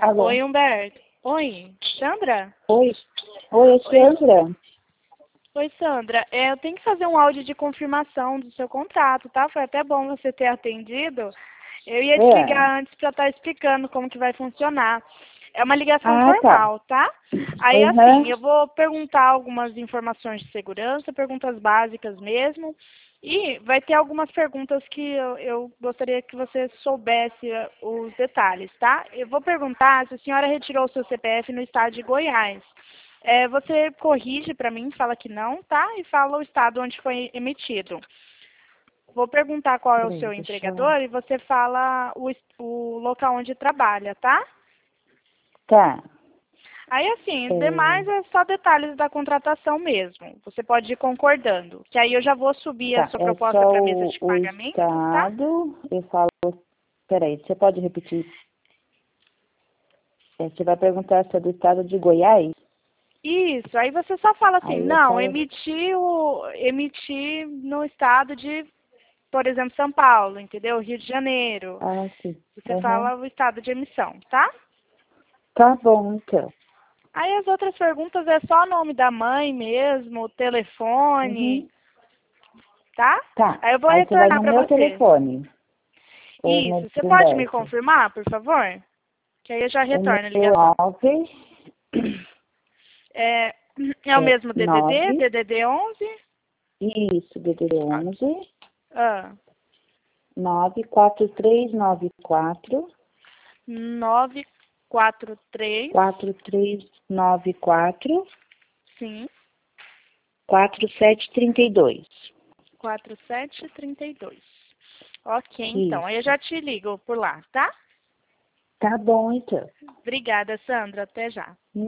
Alô? Oi, Humberto. Oi, Sandra? Oi, oi, Sandra. Oi, Sandra. Eu tenho que fazer um áudio de confirmação do seu contrato, tá? Foi até bom você ter atendido. Eu ia te É. ligar antes para estar explicando como que vai funcionar. É uma ligação Ah, tá. formal, tá? Aí, assim, Uhum. eu vou perguntar algumas informações de segurança, perguntas básicas mesmo. E vai ter algumas perguntas que eu gostaria que você soubesse os detalhes, tá? Eu vou perguntar se a senhora retirou o seu CPF no estado de Goiás. Você corrige para mim, fala que não, tá? E fala o estado onde foi emitido. Vou perguntar qual é o Peraí, seu deixa eu... empregador e você fala o local onde trabalha, tá? Tá. Aí, assim, demais É, é só detalhes da contratação mesmo. Você pode ir concordando, que aí eu já vou subir a tá. sua É proposta só para a mesa de o pagamento, tá? estado. Eu falo... Peraí, você pode repetir? Você vai perguntar se é do estado de Goiás? Isso, aí você só fala assim, Aí eu não, falo... emiti no estado de, por exemplo, São Paulo, entendeu? Rio de Janeiro. Ah, sim. Você Uhum. fala o estado de emissão, tá? Tá bom, então. Aí as outras perguntas é só o nome da mãe mesmo, o telefone, Uhum. tá? Tá. Aí eu vou Aí você vai retornar no para meu você. telefone. Ou no Isso, você do pode me Humberto. confirmar, por favor? Que aí eu já O meu retorno a é ligação. 9... É, é o É mesmo DDD, 9... DDD 11? Isso, DDD Ah, 11... ah, 94394 943, 4394 sim, 4732. 4732. Ok, então, aí eu Isso. já te ligo por lá, tá? Tá bom, então. Obrigada, Sandra. Até já.